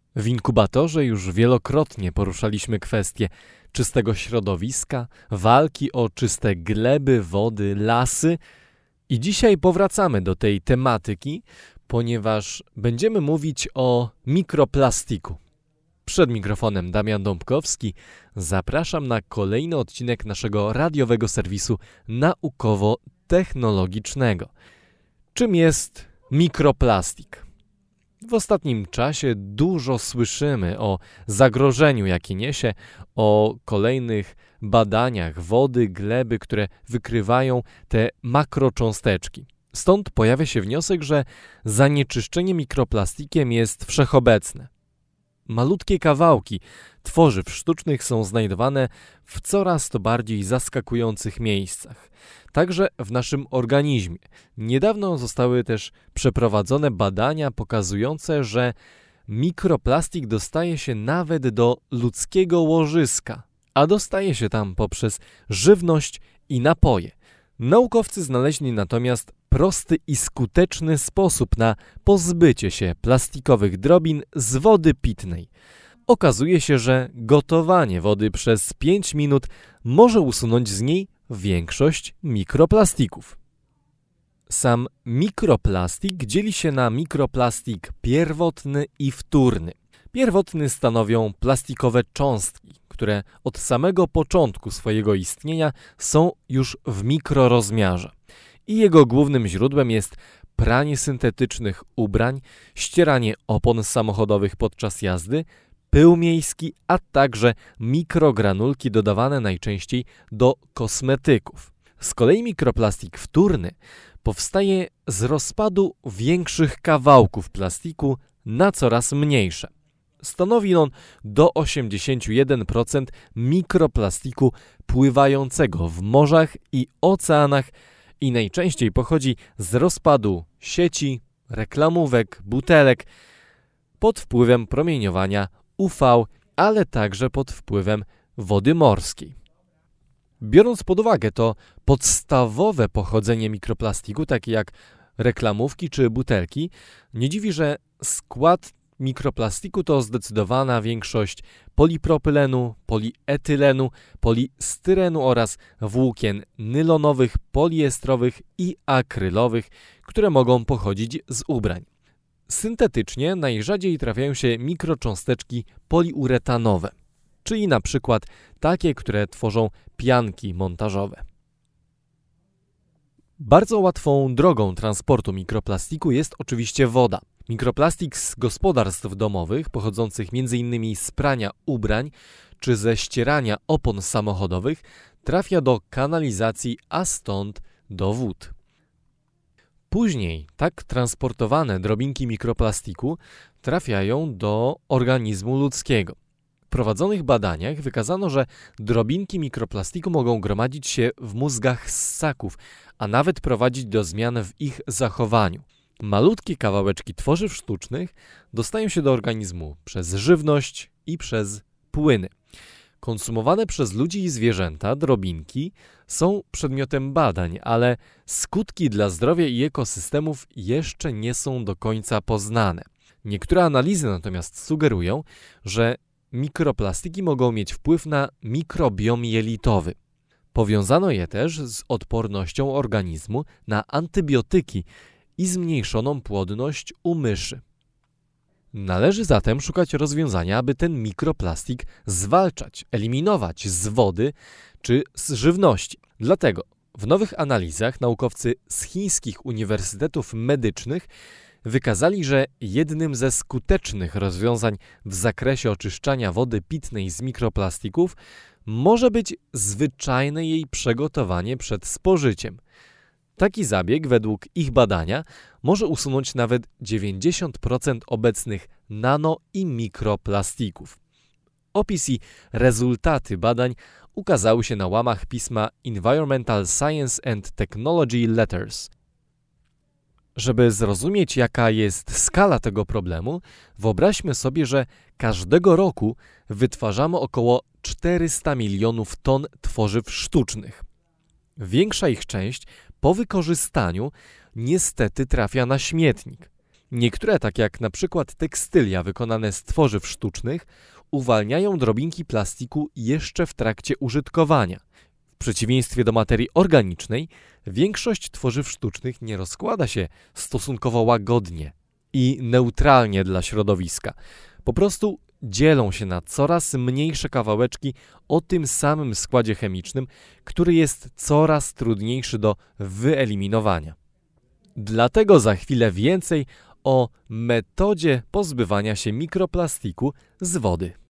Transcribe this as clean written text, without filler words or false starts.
W inkubatorze już wielokrotnie poruszaliśmy kwestie czystego środowiska, walki o czyste gleby, wody, lasy i dzisiaj powracamy do tej tematyki, ponieważ będziemy mówić o mikroplastiku. Przed mikrofonem Damian Dąbkowski. Zapraszam na kolejny odcinek naszego radiowego serwisu naukowo-technologicznego. Czym jest mikroplastik? W ostatnim czasie dużo słyszymy o zagrożeniu, jakie niesie, o kolejnych badaniach wody, gleby, które wykrywają te makrocząsteczki. Stąd pojawia się wniosek, że zanieczyszczenie mikroplastikiem jest wszechobecne. Malutkie kawałki tworzyw sztucznych są znajdowane w coraz to bardziej zaskakujących miejscach, także w naszym organizmie. Niedawno zostały też przeprowadzone badania pokazujące, że mikroplastik dostaje się nawet do ludzkiego łożyska, a dostaje się tam poprzez żywność i napoje. Naukowcy znaleźli natomiast prosty i skuteczny sposób na pozbycie się plastikowych drobin z wody pitnej. Okazuje się, że gotowanie wody przez 5 minut może usunąć z niej większość mikroplastików. Sam mikroplastik dzieli się na mikroplastik pierwotny i wtórny. Pierwotny stanowią plastikowe cząstki, które od samego początku swojego istnienia są już w mikrorozmiarze. I jego głównym źródłem jest pranie syntetycznych ubrań, ścieranie opon samochodowych podczas jazdy, pył miejski, a także mikrogranulki dodawane najczęściej do kosmetyków. Z kolei mikroplastik wtórny powstaje z rozpadu większych kawałków plastiku na coraz mniejsze. Stanowi on do 81% mikroplastiku pływającego w morzach i oceanach i najczęściej pochodzi z rozpadu sieci, reklamówek, butelek pod wpływem promieniowania UV, ale także pod wpływem wody morskiej. Biorąc pod uwagę to podstawowe pochodzenie mikroplastiku, takie jak reklamówki czy butelki, nie dziwi, że skład mikroplastiku to zdecydowana większość polipropylenu, polietylenu, polistyrenu oraz włókien nylonowych, poliestrowych i akrylowych, które mogą pochodzić z ubrań. Syntetycznie najrzadziej trafiają się mikrocząsteczki poliuretanowe, czyli na przykład takie, które tworzą pianki montażowe. Bardzo łatwą drogą transportu mikroplastiku jest oczywiście woda. Mikroplastik z gospodarstw domowych, pochodzących m.in. z prania ubrań czy ze ścierania opon samochodowych, trafia do kanalizacji, a stąd do wód. Później tak transportowane drobinki mikroplastiku trafiają do organizmu ludzkiego. W prowadzonych badaniach wykazano, że drobinki mikroplastiku mogą gromadzić się w mózgach ssaków, a nawet prowadzić do zmian w ich zachowaniu. Malutkie kawałeczki tworzyw sztucznych dostają się do organizmu przez żywność i przez płyny. Konsumowane przez ludzi i zwierzęta drobinki są przedmiotem badań, ale skutki dla zdrowia i ekosystemów jeszcze nie są do końca poznane. Niektóre analizy natomiast sugerują, że mikroplastiki mogą mieć wpływ na mikrobiom jelitowy. Powiązano je też z odpornością organizmu na antybiotyki i zmniejszoną płodność u myszy. Należy zatem szukać rozwiązania, aby ten mikroplastik zwalczać, eliminować z wody czy z żywności. Dlatego w nowych analizach naukowcy z chińskich uniwersytetów medycznych wykazali, że jednym ze skutecznych rozwiązań w zakresie oczyszczania wody pitnej z mikroplastików może być zwyczajne jej przygotowanie przed spożyciem. Taki zabieg, według ich badania, może usunąć nawet 90% obecnych nano- i mikroplastików. Opis i rezultaty badań ukazały się na łamach pisma Environmental Science and Technology Letters. Żeby zrozumieć, jaka jest skala tego problemu, wyobraźmy sobie, że każdego roku wytwarzamy około 400 milionów ton tworzyw sztucznych. Większa ich część po wykorzystaniu niestety trafia na śmietnik. Niektóre, tak jak na przykład tekstylia wykonane z tworzyw sztucznych, uwalniają drobinki plastiku jeszcze w trakcie użytkowania. W przeciwieństwie do materii organicznej, większość tworzyw sztucznych nie rozkłada się stosunkowo łagodnie i neutralnie dla środowiska. Po prostu dzielą się na coraz mniejsze kawałeczki o tym samym składzie chemicznym, który jest coraz trudniejszy do wyeliminowania. Dlatego za chwilę więcej o metodzie pozbywania się mikroplastiku z wody.